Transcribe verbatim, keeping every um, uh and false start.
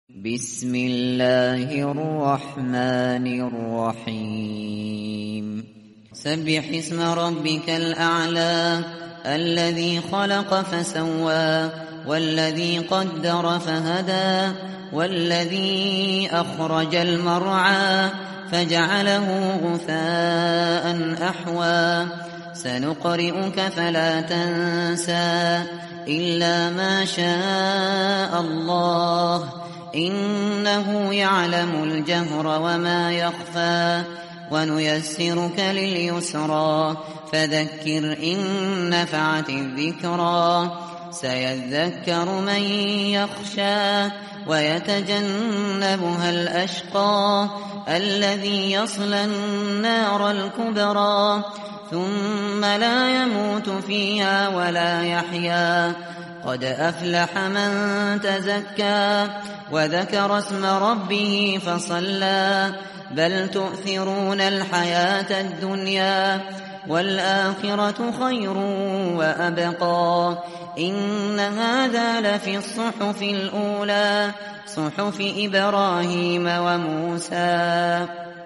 بسم الله الرحمن الرحيم سبح اسم ربك الأعلى الذي خلق فسوى والذي قدر فهدى والذي أخرج المرعى فجعله غثاء أحوى سنقرئك فلا تنسى إلا ما شاء الله إنه يعلم الجهر وما يخفى ونيسرك لليسرى فذكر إن نفعت الذكرى سيذكر من يخشى ويتجنبها الأشقى الذي يصلى النار الكبرى ثم لا يموت فيها ولا يحيا قد أفلح من تزكى وذكر اسم ربه فصلى بل تؤثرون الحياة الدنيا والآخرة خير وأبقى إن هذا لفي الصحف الأولى صحف إبراهيم وموسى